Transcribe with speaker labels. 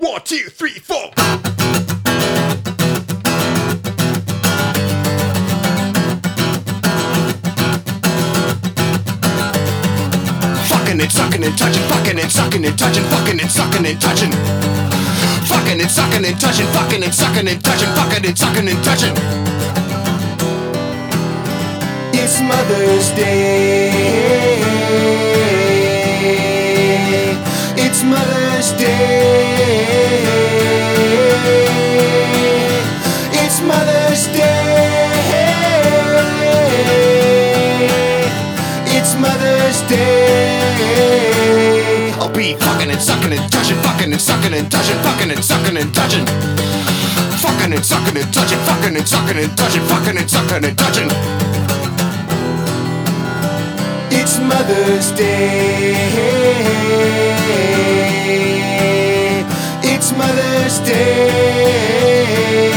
Speaker 1: 1, 2, 3, 4. Fucking and sucking and touching, fucking and sucking and touching, fucking and sucking and touching. Fucking and sucking and touching, fucking and sucking and touching, fucking and sucking and touching. It's Mother's Day. It's Mother's Day. It's Mother's Day. It's Mother's Day. I'll be fucking and sucking and touching, fucking and sucking and touching, fucking and sucking and touching. Fucking and sucking and touching, fucking and sucking and touching, fucking and sucking and touching. It's Mother's Day. It's Mother's Day.